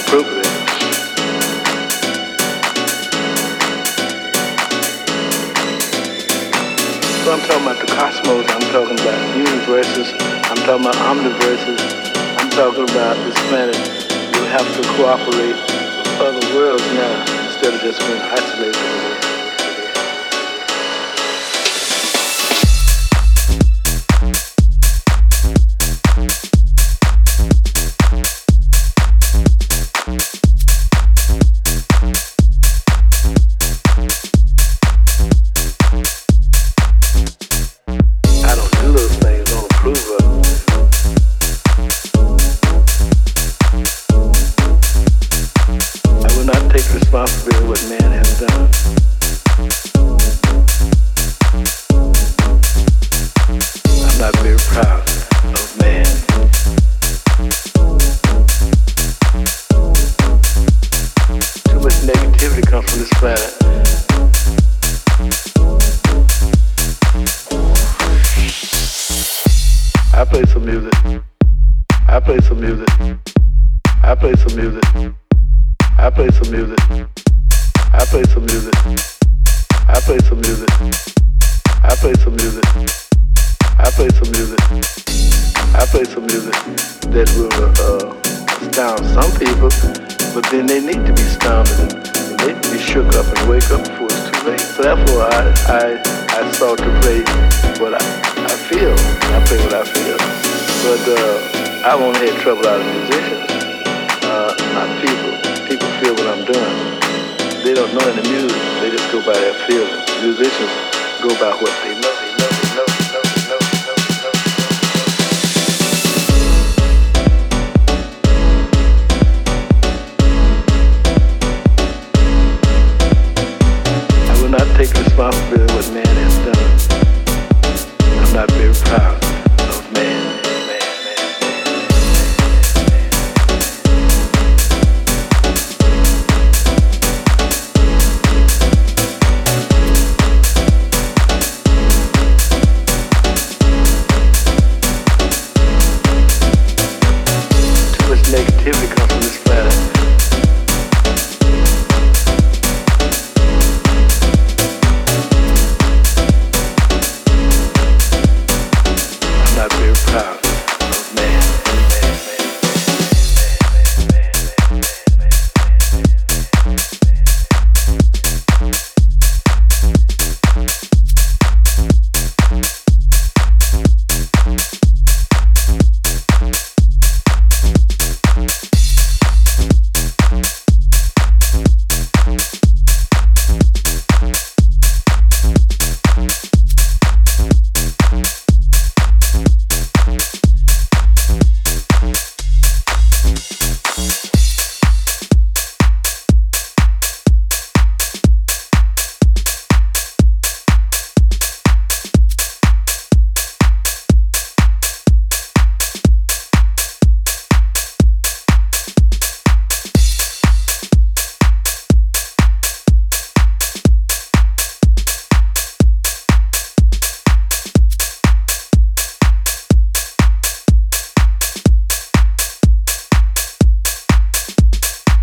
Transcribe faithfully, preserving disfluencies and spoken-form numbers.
appropriate. So I'm talking about the cosmos, I'm talking about universes, I'm talking about omniverses, I'm talking about this planet. You have to cooperate with other worlds now instead of just being isolated from the world. Responsibility what man has done. I'm not very proud of man. Too much negativity comes from this planet. I play some music. I play some music. I play some music. I play some music. I play some music. I play some music. I play some music. I play some music. I play some music that will uh, astound some people, but then they need to be astounded and they need to be shook up and wake up before it's too late. So therefore, I I, I sought to play what I, I feel. I play what I feel. But uh, I won't have trouble out of musicians, uh, not people. People feel what I'm doing. They don't know any music. They just go by their feeling. Musicians go by what they know.